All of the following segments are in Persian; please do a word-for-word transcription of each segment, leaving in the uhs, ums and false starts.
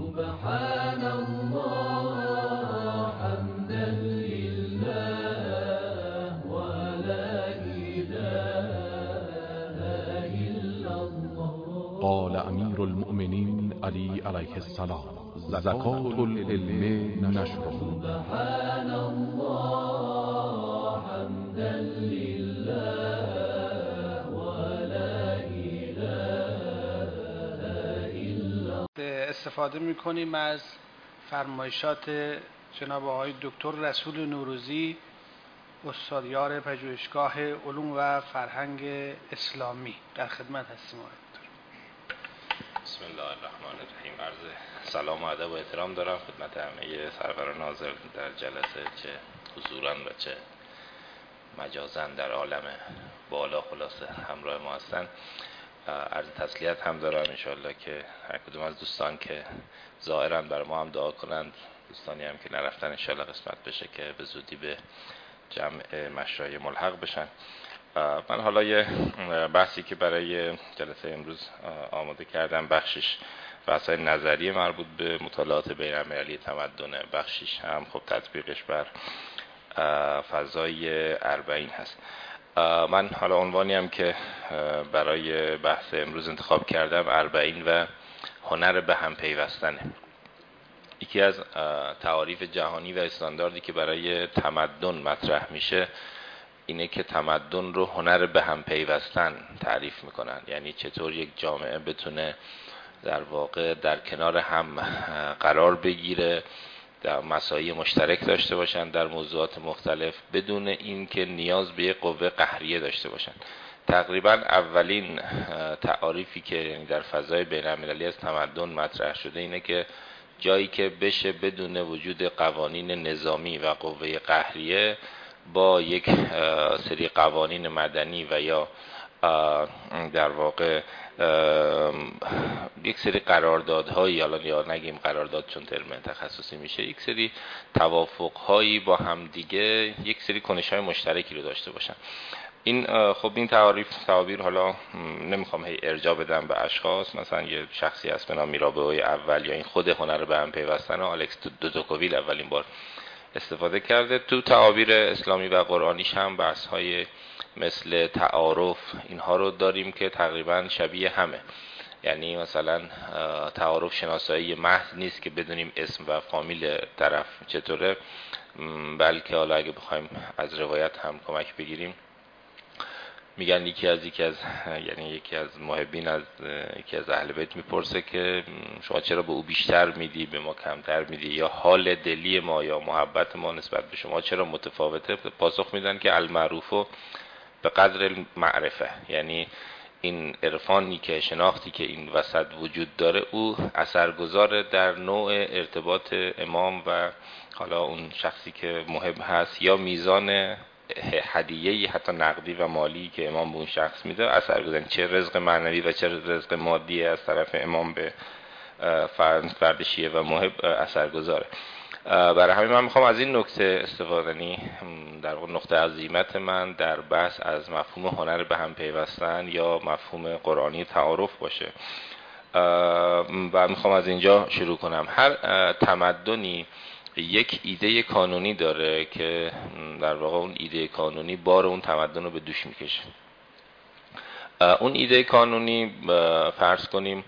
سبحان الله حمدا لله ولا إله إلا الله. قال امیر المؤمنین علی علیه السلام: زکات العلم نشره. سبحان الله حمدا لله ولا إله إلا الله. استفاده میکنیم از فرمایشات جناب آقای دکتر رسول نوروزی، استادیار پژوهشگاه علوم و فرهنگ اسلامی. در خدمت هستیم آقای دکتر. بسم الله الرحمن الرحیم. عرض سلام و ادب و احترام دارم خدمت همه سروران حاضر در جلسه، چه حضوراً و چه مجازاً در عالم بالا خلاصه همراه ما هستن. عرض تسلیت هم دارم، انشاءالله که هر کدوم از دوستان که ظاهرن برای ما هم دعا کنند، دوستانی هم که نرفتن انشاءالله قسمت بشه که به زودی به جمع مشایع ملحق بشن. من حالا یه بحثی که برای جلسه امروز آماده کردم، بخشش بحث‌های نظری مربوط به مطالعات بین‌المللی تمدن، بخشش هم خب تطبیقش بر فضای اربعین هست. من حالا عنوانی هم که برای بحث امروز انتخاب کردم اربعین و هنر به هم پیوستنه. یکی از تعاریف جهانی و استانداردی که برای تمدن مطرح میشه اینه که تمدن رو هنر به هم پیوستن تعریف میکنن. یعنی چطور یک جامعه بتونه در واقع در کنار هم قرار بگیره، در مسائل مشترک داشته باشن در موضوعات مختلف، بدون اینکه نیاز به یک قوه قهریه داشته باشن. تقریبا اولین تعاریفی که در فضای بین‌المللی از تمدن مطرح شده اینه که جایی که بشه بدون وجود قوانین نظامی و قوه قهریه با یک سری قوانین مدنی و یا در واقع یک سری قراردادهایی، حالا یا نگیم قرارداد چون ترم تخصصی میشه، یک سری توافقهایی با هم دیگه یک سری کنش‌های مشترکی رو داشته باشن. این خب این تعاریف تعابیر، حالا نمیخوام هی ارجاع بدم به اشخاص، مثلا یه شخصی هست به نام میرابئوی اول، یا این خود هنر به هم پیوستن آلکس دو توکوویل اولین بار استفاده کرده. تو تعابیر اسلامی و قرآنیش هم بحث‌های مثل تعارف اینها رو داریم که تقریبا شبیه همه. یعنی مثلا تعارف شناسایی محض نیست که بدونیم اسم و فامیل طرف چطوره، بلکه حالا اگه بخوایم از روایت هم کمک بگیریم، میگن یکی از یکی از یعنی یکی از محبین از یکی از اهل بیت میپرسه که شما چرا به او بیشتر میدی به ما کمتر میدی، یا حال دلی ما یا محبت ما نسبت به شما چرا متفاوته؟ پاسخ میدن که المعروف به قدر المعرفه. یعنی این عرفانی که شناختی که این وسط وجود داره او اثرگذار در نوع ارتباط امام و حالا اون شخصی که محب هست، یا میزان هدیه‌ای حتی نقدی و مالی که امام به اون شخص میده اثرگذار، چه رزق معنوی و چه رزق مادی از طرف امام به فرد شیعه و محب اثرگذاره. برای همین من میخوام از این نکته استفاده، یعنی در واقع نقطه عزیمت من در بحث از مفهوم هنر به هم پیوستن یا مفهوم قرآنی تعارف باشه و میخوام از اینجا شروع کنم. هر تمدنی یک ایده کانونی داره که در واقع اون ایده کانونی بار اون تمدن رو به دوش میکشه. اون ایده کانونی فرض کنیم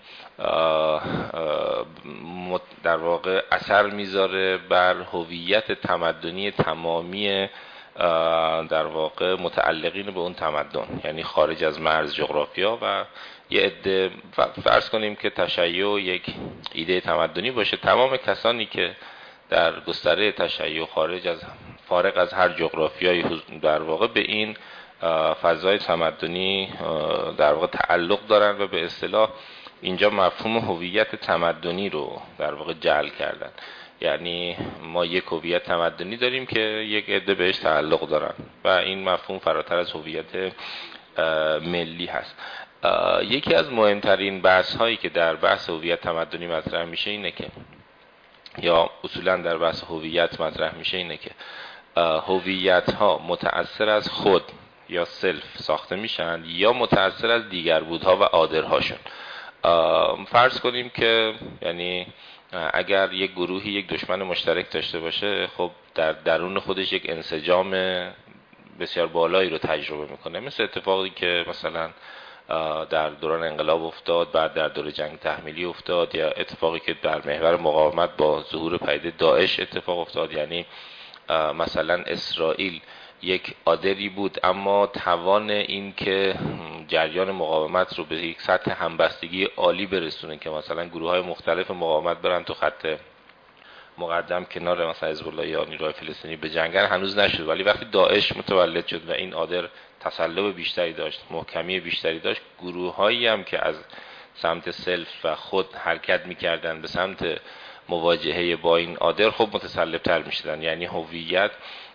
در واقع اثر میذاره بر هویت تمدنی تمامی در واقع متعلقین به اون تمدن، یعنی خارج از مرز جغرافیا. و یه عده فرض کنیم که تشیع یک ایده تمدنی باشه، تمام کسانی که در گستره تشیع خارج از فارغ از هر جغرافیایی در واقع به این فضای تمدنی در واقع تعلق دارن و به اصطلاح اینجا مفهوم هویت تمدنی رو در واقع جعل کردن. یعنی ما یک هویت تمدنی داریم که یک عده بهش تعلق دارن و این مفهوم فراتر از هویت ملی هست. یکی از مهمترین بحث هایی که در بحث هویت تمدنی مطرح میشه اینه که یا اصولا در بحث هویت مطرح میشه اینه که هویت ها متأثر از خود یا سلف ساخته میشن یا متأثر از دیگر بودها و عادرهاشون. فرض کنیم که یعنی اگر یک گروهی یک دشمن مشترک داشته باشه، خب در درون خودش یک انسجام بسیار بالایی رو تجربه میکنه، مثل اتفاقی که مثلا در دوران انقلاب افتاد، بعد در دوره جنگ تحمیلی افتاد، یا اتفاقی که در محور مقاومت با ظهور پدیده داعش اتفاق افتاد. یعنی مثلا اسرائیل یک آدری بود، اما توان این که جریان مقاومت رو به یک سطح همبستگی عالی برسونه که مثلا گروه های مختلف مقاومت برن تو خط مقدم کنار مثلا حزب الله یا نیروهای فلسطینی به جنگن، هنوز نشد. ولی وقتی داعش متولد شد و این آدر تسلب بیشتری داشت، محکمی بیشتری داشت، گروه هایی هم که از سمت سلف و خود حرکت میکردن به سمت مواجهه با این آدر، خب متسلب تر میشدن. یعنی هویت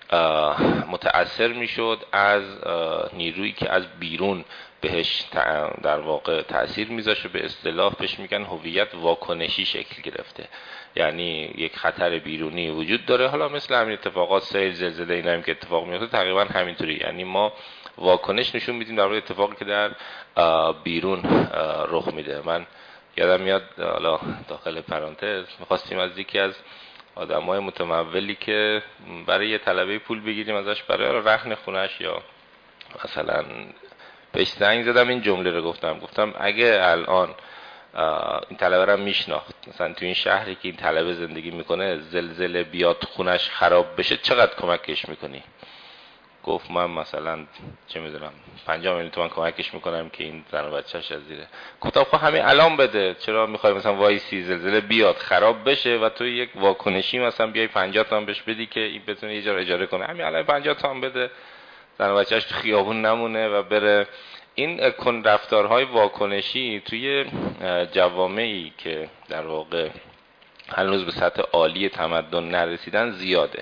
متأثر میشد از نیرویی که از بیرون بهش در واقع تأثیر میذاشه. به اصطلاح بهش میگن هویت واکنشی شکل گرفته، یعنی یک خطر بیرونی وجود داره. حالا مثل همین اتفاقات سیل، زلزله، اینا هم که اتفاق میفته تقریبا همینطوری، یعنی ما واکنش نشون میدیم در مورد اتفاقی که در بیرون رخ میده. من یادم میاد، حالا داخل پرانتز، میخواستیم از یکی از آدمای متمولی که برای یه طلبه پول بگیریم ازش برای رهن خونش، یا مثلا بهش زنگ زدم این جمله رو گفتم گفتم اگه الان این طلبه رو میشناخت، مثلا تو این شهری که این طلبه زندگی میکنه زلزله بیاد خونش خراب بشه، چقدر کمکش میکنی؟ گفت من مثلا چه میدونم پنجاه میلیون تومان کمکش میکنم که این زن و بچه‌ش از زیره. گفتم خب همین الان بده، چرا میخوای مثلا وایسی زلزله بیاد خراب بشه و تو یک واکنشی مثلا بیای پنجاه تومان بهش بدی که این بتونه یه جا اجاره کنه؟ همین الان پنجاه تومان بده، زن و بچه‌ش تو خیابون نمونه و بره. این کن رفتارهای واکنشی توی جوامعی که در واقع هنوز به سطح عالی تمدن نرسیدن زیاده.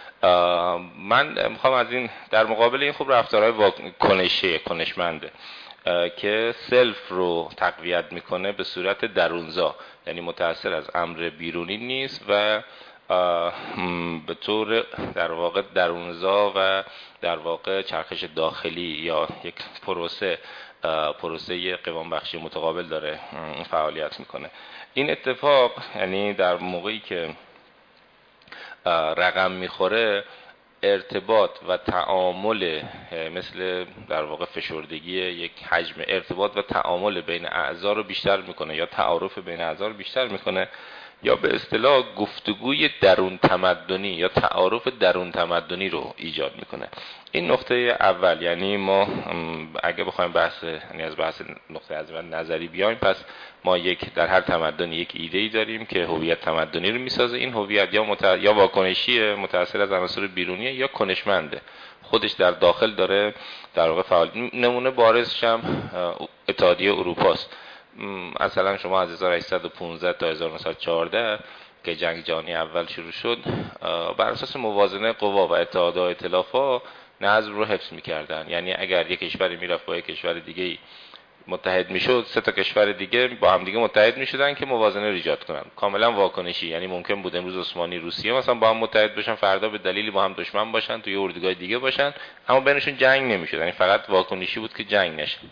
من میخوام از این در مقابل این خوب رفتارهای واکنشی کنشمنده که سلف رو تقویت میکنه به صورت درونزا، یعنی متأثر از امر بیرونی نیست و به طور در واقع درونزا و در واقع چرخش داخلی یا یک پروسه پروسه قوام بخشی متقابل داره فعالیت میکنه. این اتفاق یعنی در موقعی که رقم میخوره، ارتباط و تعامل مثل در واقع فشردگی یک حجم، ارتباط و تعامل بین اعضا رو بیشتر میکنه، یا تعارف بین اعضا رو بیشتر میکنه، یا به اصطلاح گفتگوی درون تمدنی یا تعارف درون تمدنی رو ایجاد میکنه. این نقطه اول. یعنی ما اگه بخوایم بحث یعنی از بحث نقطه از نظری بیایم، پس ما یک در هر تمدنی یک ایده‌ای داریم که هویت تمدنی رو میسازه. این هویت یا مت... یا واکنشی متأثر از عناصر بیرونیه یا کنشمنده، خودش در داخل داره در واقع فعال. نمونه بارزش هم اتحادیه اروپاست. مثلا شما از هزار و هشتصد و پانزده تا هزار و نهصد و چهارده که جنگ جهانی اول شروع شد، بر اساس موازنه قوا و اتحاد و ائتلاف‌ها نظم رو حفظ می‌کردن. یعنی اگر یک کشوری میرفت با یک کشور دیگه متحد میشد، سه تا کشور دیگه با هم دیگه متحد میشدن که موازنه رو ایجاد کنن. کاملا واکنشی. یعنی ممکن بود امروز عثمانی روسیه مثلا با هم متحد بشن، فردا به دلیلی با هم دشمن باشن، توی اردوگاه دیگه باشن، اما بینشون جنگ نمیشد. یعنی فقط واکنشی بود که جنگ نشه.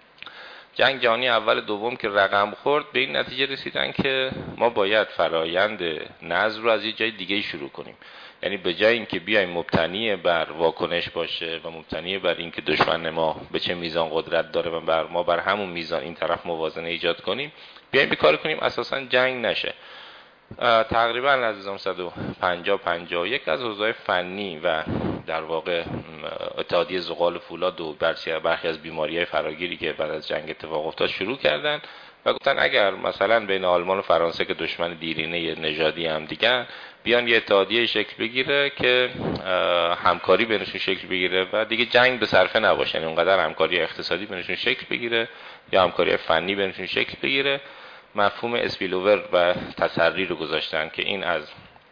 جنگ جهانی اول دوم که رقم خورد، به این نتیجه رسیدن که ما باید فرایند نظم رو از یه جای دیگه شروع کنیم. یعنی به جای اینکه بیایم مبتنی بر واکنش باشه و مبتنی بر اینکه دشمن ما به چه میزان قدرت داره و بر ما بر همون میزان این طرف موازنه ایجاد کنیم، بیایم به کار کنیم اساسا جنگ نشه. تقریبا از هزار و نهصد و پنجاه پنجاه و یک از حوزه‌های فنی و در واقع اتحادیه زغال فولاد و برخی از بیماری‌های فراگیری که بعد از جنگ اتفاق افتاد شروع کردن و گفتن اگر مثلا بین آلمان و فرانسه که دشمن دیرینه نژادی هم دیگه بیان یه اتحادیه شکل بگیره که همکاری بینشون شکل بگیره و دیگه جنگ به صرفه نباشه، یعنی اونقدر همکاری اقتصادی بینشون شکل بگیره یا همکاری فنی بینشون شکل بگیره. مفهوم اسپیلوور و تسری رو گذاشتن که این از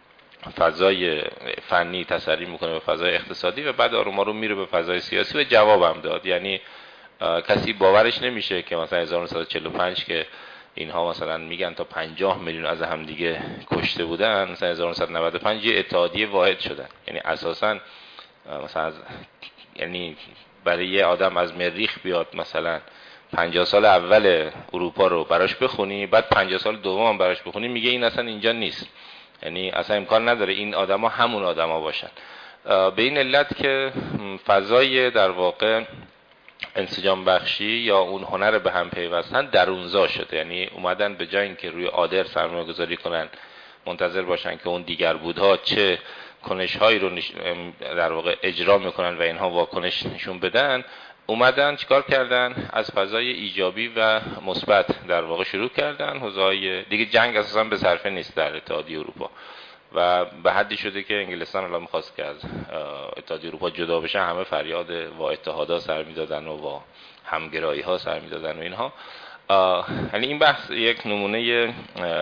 فضای فنی تسری میکنه به فضای اقتصادی و بعد آروم آروم میره به فضای سیاسی و جوابم داد. یعنی کسی باورش نمیشه که مثلا هزار و نهصد و چهل و پنج که اینها مثلا میگن تا پنجاه میلیون از هم دیگه کشته بودن، مثلا هزار و نهصد و نود و پنج یه اتحادیه واحد شدن. یعنی اساسا مثلا از یعنی برای یه آدم از مریخ بیاد مثلا پنجاه سال اول اروپا رو براش بخونی، بعد پنجاه سال دوم هم براش بخونی، میگه این اصلا اینجا نیست، یعنی اصلا امکان نداره این آدما همون آدما باشن. به این علت که فضای در واقع انسجام بخشی یا اون هنر به هم پیوستن درونزا شده، یعنی اومدن به جای اینکه روی عادل سرمایه گذاری کنن، منتظر باشن که اون دیگر بودها چه کنش هایی رو در واقع اجرا میکنن و اینها واکنش نشون بدن، اومدن چیکار کردن؟ از فضای ایجابی و مثبت در واقع شروع کردن. حوزه‌های دیگه جنگ اساسا به صرفه نیست در اتحادیه اروپا و به حدی شده که انگلستان الان می‌خواست که از اتحادیه اروپا جدا بشه، همه فریاد وا اتحادا سر می‌دادن و وا همگرایی‌ها سر می‌دادن و اینها. یعنی این بحث یک نمونه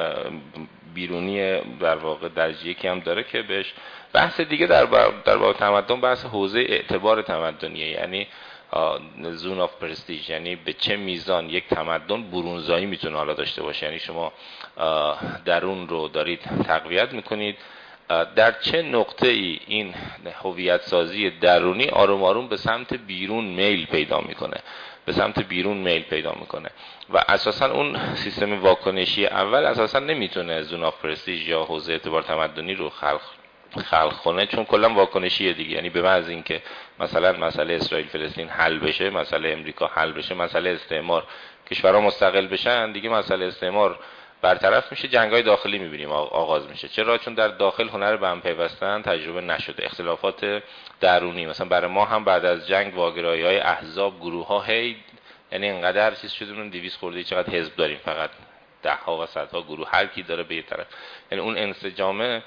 بیرونی در واقع درجه یکی هم داره که بهش بحث دیگه در در باب تمدن بحث حوزه اعتبار تمدنیه، یعنی زون آف پرستیژ، یعنی به چه میزان یک تمدن برونزایی میتونه حالا داشته باشه. یعنی شما درون رو دارید تقویت میکنید، در چه نقطه ای این هویت سازی درونی آروم آروم به سمت بیرون میل پیدا میکنه به سمت بیرون میل پیدا میکنه و اساسا اون سیستم واکنشی اول اساسا نمیتونه زون آف پرستیژ یا حوزه اعتبار تمدنی رو خلق خلق کنه، چون کلا واکنشیه دیگه. یعنی به محض اینکه مثلا مسئله اسرائیل فلسطین حل بشه، مسئله امریکا حل بشه، مسئله استعمار، کشورها مستقل بشن، دیگه مسئله استعمار برطرف میشه، جنگ‌های داخلی میبینیم آغاز میشه. چرا؟ چون در داخل هنر به هم پیوستن تجربه نشده، اختلافات درونی. مثلا برای ما هم بعد از جنگ واگرایی‌های احزاب، گروه‌ها، هی یعنی انقدر چیز شدیم دویست خورده چقدر حزب داریم، فقط ده ها و صدها گروه، هر کی داره به یه طرف، یعنی اون انسجام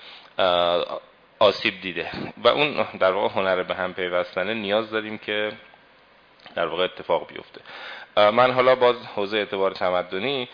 آسیب دیده و اون در واقع هنر به هم پیوستن نیاز داریم که در واقع اتفاق بیفته. من حالا باز حوزه اعتبار تمدنی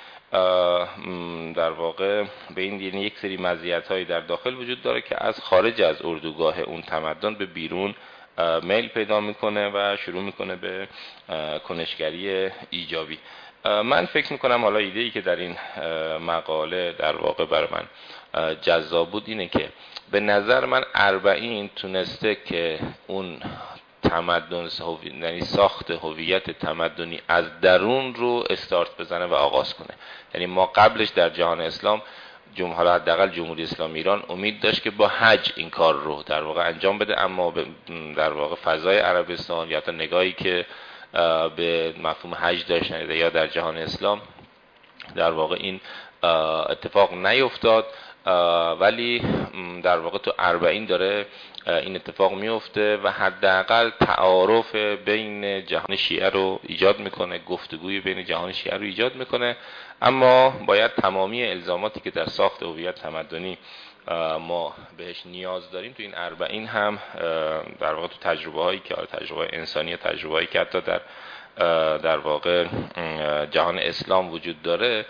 در واقع به این یعنی یک سری مزیت‌هایی در داخل وجود داره که از خارج از اردوگاه اون تمدن به بیرون میل پیدا میکنه و شروع میکنه به کنشگری ایجابی. من فکر میکنم حالا ایده‌ای که در این مقاله در واقع برای من جذاب بود اینه که به نظر من اربعین تونسته که اون تمدن یعنی ساخت هویت تمدنی از درون رو استارت بزنه و آغاز کنه. یعنی ما قبلش در جهان اسلام جمهوری حالا حداقل جمهوری اسلامی ایران امید داشت که با حج این کار رو در واقع انجام بده، اما در واقع فضای عربستان یا تا نگاهی که به مفهوم حج داشت یا در جهان اسلام در واقع این اتفاق نیفتاد، ولی در واقع تو اربعین داره این اتفاق میفته و حداقل تعارف بین جهان شیعه رو ایجاد میکنه، گفتگوی بین جهان شیعه رو ایجاد میکنه. اما باید تمامی الزاماتی که در ساخت هویت تمدنی ما بهش نیاز داریم تو این اربعین هم در واقع تو تجربه هایی که تجربه انسانی، تجربه هایی که حتی در در واقع جهان اسلام وجود داره،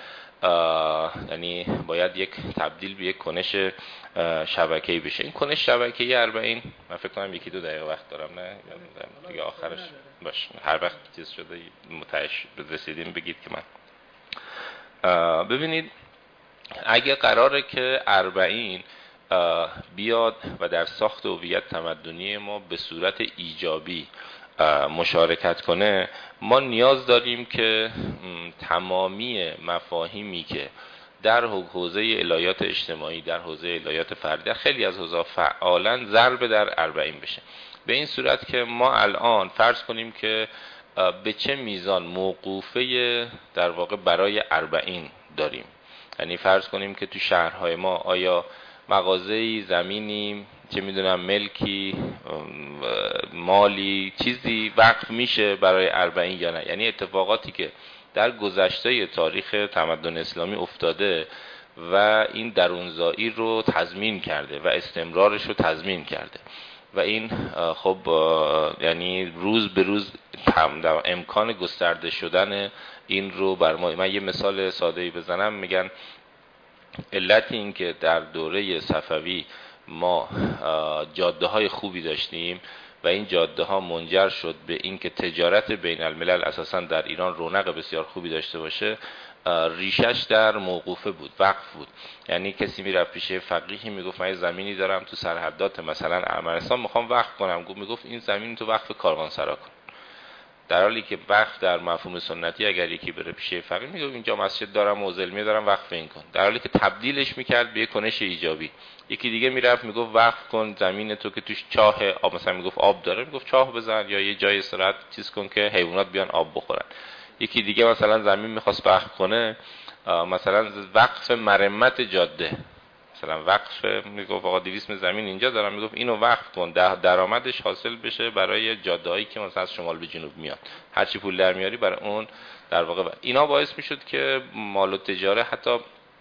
یعنی باید یک تبدیل به یک کنش شبکه‌ای بشه. این کنش شبکه‌ای اربعین من فکر کنم یکی دو دقیقه وقت دارم، نه دیگه آخرش باش، هر وقت چیز شده متعش رسیدیم بگید که من. ببینید اگه قراره که اربعین بیاد و در ساخت هویت تمدنی ما به صورت ایجابی مشارکت کنه، ما نیاز داریم که تمامی مفاهیمی که در حوزه الهیات اجتماعی، در حوزه الهیات فردی، در خیلی از حوزه‌ها فعالاً ضرب در اربعین بشه. به این صورت که ما الان فرض کنیم که به چه میزان موقوفه در واقع برای اربعین داریم. یعنی فرض کنیم که تو شهرهای ما آیا مغازه‌ای، زمینی، چه میدونم ملکی، مالی، چیزی وقف میشه برای اربعین یا نه. یعنی اتفاقاتی که در گذشته تاریخ تمدن اسلامی افتاده و این درونزایی رو تضمین کرده و استمرارش رو تضمین کرده و این خب یعنی روز به روز امکان گسترده شدن این رو بر ما. من یه مثال ساده‌ای بزنم، میگن علت این که در دوره صفوی ما جاده های خوبی داشتیم و این جاده ها منجر شد به این که تجارت بین الملل اساسا در ایران رونق بسیار خوبی داشته باشه، ریشش در موقوفه بود، وقف بود. یعنی کسی میرفت پیش فقیهی میگفت من یه زمینی دارم تو سرحدات مثلا ارمنستان میخوام وقف کنم، میگفت این زمین تو وقف کاروانسرا کن. در حالی که وقف در مفهوم سنتی اگر یکی بره پیش فقیه میگه اینجا مسجد دارم و علمیه دارم وقف این کن، در حالی که تبدیلش میکرد به یک کنش ایجابی. یکی دیگه میرفت میگفت وقف کن زمین تو که توش چاه آب، مثلا میگفت آب داره، میگفت چاه بزن یا یه جای استراحت چیز کن که حیوانات بیان آب بخورن. یکی دیگه مثلا زمین میخواست وقف کنه، مثلا وقف مرمت جاده، مثلا وقف میگفت آقا دویست متر زمین اینجا دارم، میگفت اینو وقف کن درآمدش حاصل بشه برای جاده‌ای که مثلا از شمال به جنوب میاد، هر چی پول در میاری برای اون در واقع. اینا باعث میشد که مال و تجاره حتی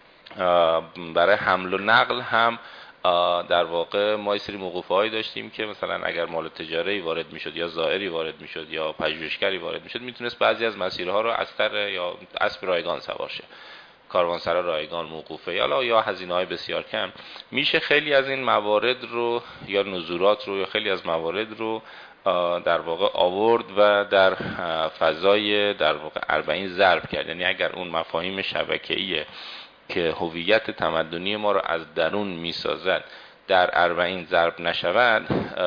برای حمل و نقل هم در واقع ما یه سری موقوفه‌هایی داشتیم که مثلا اگر مال تجاری وارد میشد یا زائری وارد میشد یا پژوهشگری وارد میشد میتونست بعضی از مسیرها رو استر یا اسب رایگان سوار شه، کاروانسرا رایگان موقوفه یا یا هزینه‌های بسیار کم. میشه خیلی از این موارد رو یا نزورات رو یا خیلی از موارد رو در واقع آورد و در فضای در واقع اربعین ضرب کرد. یعنی اگر اون مفاهیم شبکه‌ای که هویت تمدنی ما رو از درون میسازد در اربعین ضرب نشود،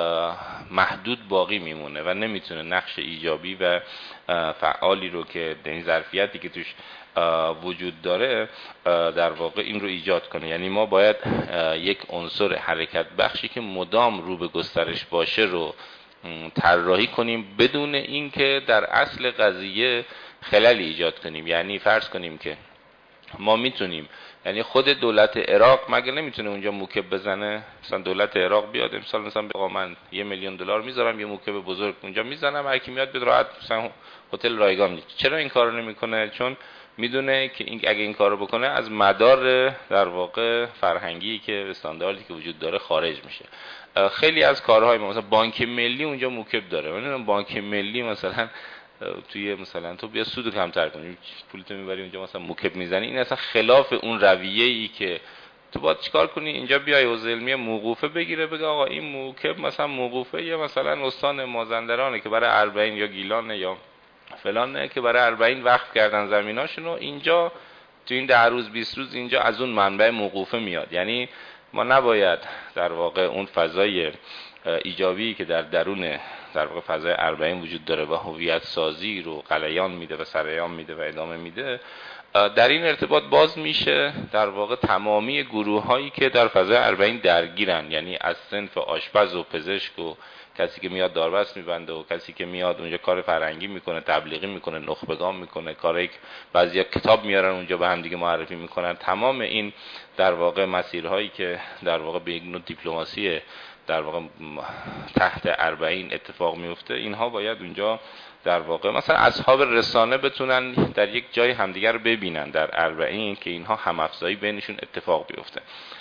محدود باقی میمونه و نمیتونه نقش ایجابی و فعالی رو که این ظرفیتی که توش وجود داره در واقع این رو ایجاد کنه. یعنی ما باید یک عنصر حرکت بخشی که مدام رو به گسترش باشه رو طراحی کنیم بدون اینکه در اصل قضیه خللی ایجاد کنیم. یعنی فرض کنیم که ما میتونیم، یعنی خود دولت عراق مگه نمیتونه اونجا موکب بزنه؟ مثلا دولت عراق بیاد امسال مثلا بگه من یه میلیون دلار میذارم یه موکب بزرگ اونجا میزنم، هر کی میاد به راحت مثلا هتل رایگان میشه. چرا این کارو نمیکنه؟ چون میدونه که این اگه این کارو بکنه از مدار در واقع فرهنگی که استانداردی که وجود داره خارج میشه. خیلی از کارهای ما مثلا بانک ملی اونجا موکب داره، من بانک ملی مثلا توی مثلا تو بیا سودو کمتر کنی پولتو میبری اونجا مثلا موکب میزنی، این اصلا خلاف اون رویه‌ای که تو باید چیکار کنی. اینجا بیای حوزه علمی موقوفه بگیره بگه آقا این موکب مثلا موقوفه یا مثلا استان مازندرانه که برای اربعین یا گیلانه یا فلانه که برای اربعین وقف کردن زمیناشونو، اینجا تو این ده روز بیست روز اینجا از اون منبع موقوفه میاد. یعنی ما نباید در واقع اون فضای ایجابی که در درون در واقع فضای اربعین وجود داره و هویت سازی رو غلیان میده و سریان میده و ادامه میده، در این ارتباط باز میشه در واقع تمامی گروه هایی که در فضای اربعین درگیرن، یعنی از صنف آشپز و پزشک و کسی که میاد داربست میبنده و کسی که میاد اونجا کار فرهنگی میکنه، تبلیغی میکنه، نخبگان میکنه، کاری بعضیا کتاب میارن اونجا به هم دیگه معرفی میکنن، تمام این در واقع مسیرهایی که در واقع به یک نوع دیپلماسی در واقع تحت اربعین اتفاق میفته، اینها باید اونجا در واقع مثلا اصحاب رسانه بتونن در یک جای همدیگر رو ببینن در اربعین که اینها همافزایی بینشون اتفاق بیفته.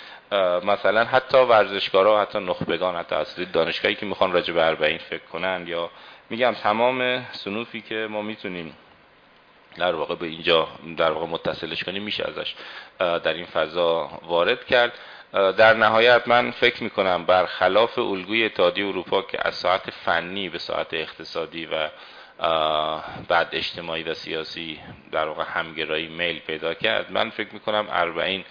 مثلا حتی ورزشکارا، حتی نخبگان، حتی اصلی دانشگاهی که میخوان راجع به اربعین فکر کنن، یا میگم تمام صنوفی که ما میتونیم در واقع به اینجا در واقع متصلش کنیم میشه ازش در این فضا وارد کرد. در نهایت من فکر میکنم برخلاف الگوی اتحادیه اروپا که از ساعت فنی به ساعت اقتصادی و بعد اجتماعی و سیاسی در واقع همگرایی میل پیدا کرد، من فکر میکنم اربعین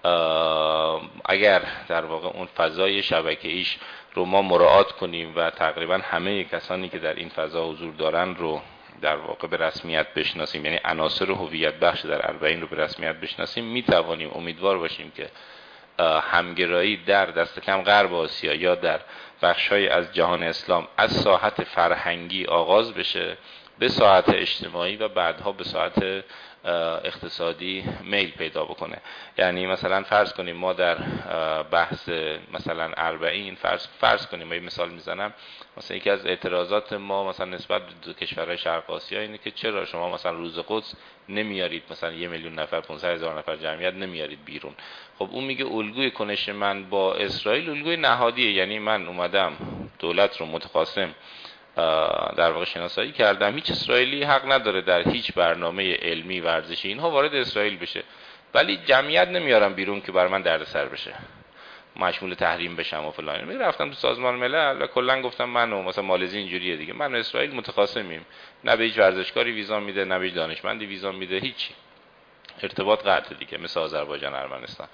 اگر در واقع اون فضای شبکه‌ایش رو ما مراعات کنیم و تقریبا همه کسانی که در این فضا حضور دارن رو در واقع به رسمیت بشناسیم، یعنی عناصر هویت بخش در اربعین رو به رسمیت بشناسیم، میتوانیم امیدوار باشیم که همگرایی در دست کم غرب آسیا یا در بخش‌های از جهان اسلام از ساحت فرهنگی آغاز بشه به ساحت اجتماعی و بعدها به ساحت اقتصادی میل پیدا بکنه. یعنی مثلا فرض کنیم ما در بحث مثلا اربعین فرض فرض کنیم، ما یه مثال میزنم، مثلا یکی از اعتراضات ما مثلا نسبت به کشورهای شرق آسیا اینه که چرا شما مثلا روز قدس نمیارید مثلا یه میلیون نفر پانصد هزار نفر جمعیت نمیارید بیرون. خب اون میگه الگوی کنش من با اسرائیل الگوی نهادیه، یعنی من اومدم دولت رو متخاصم در واقع شناسایی کردم، هیچ اسرائیلی حق نداره در هیچ برنامه علمی ورزشی اینها وارد اسرائیل بشه، ولی جمعیت نمیارم بیرون که بر من دردسر بشه، مشمول تحریم بشم و فلان. می رفتم تو سازمان ملل و کلا گفتم منو مثلا مالزی اینجوریه دیگه، من و اسرائیل متخاصمیم، نه به هیچ ورزشکاری ویزا میده، نه به هیچ دانشمندی ویزا میده، هیچی، ارتباط قطع دیگه، مثل آذربایجان، ارمنستان.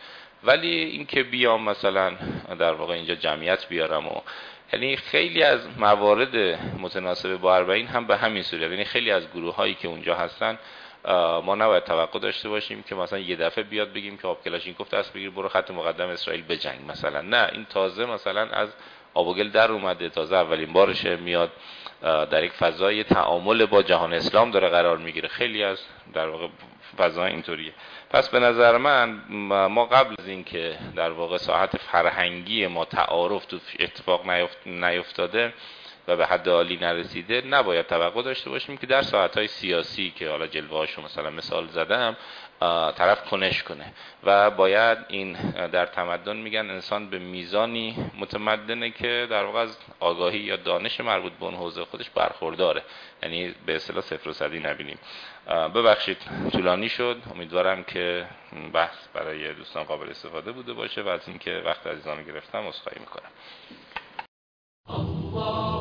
ولی این که بیام مثلا در واقع اینجا جمعیت بیارم و یعنی خیلی از موارد متناسب با اربعین هم به همین صورت، یعنی خیلی از گروه هایی که اونجا هستن ما نباید توقع داشته باشیم که مثلا یه دفعه بیاد بگیم که آب کلاشینکوف دست بگیر برو خط مقدم اسرائیل بجنگ مثلا. نه، این تازه مثلا از آب و گل در اومده، تازه اولین بارشه میاد در یک فضای تعامل با جهان اسلام داره قرار میگیره. خیلی از در واقع فضا اینطوریه. پس به نظر من ما قبل از این که در واقع ساحت فرهنگی ما تعارف تو اتفاق نیفتاده و به حد عالی نرسیده، نباید توقع داشته باشیم که در ساعت‌های سیاسی که حالا جلوه‌هاشو مثلا مثال زدم طرف کنش کنه. و باید این در تمدن میگن انسان به میزانی متمدنه که در واقع از آگاهی یا دانش مربوط به اون حوزه خودش برخورداره، یعنی به اصطلاح صفر و صدی نبینیم. ببخشید طولانی شد، امیدوارم که بحث برای دوستان قابل استفاده بوده باشه و از اینکه وقت عزیزان رو گرفتم عذرخواهی میکنم.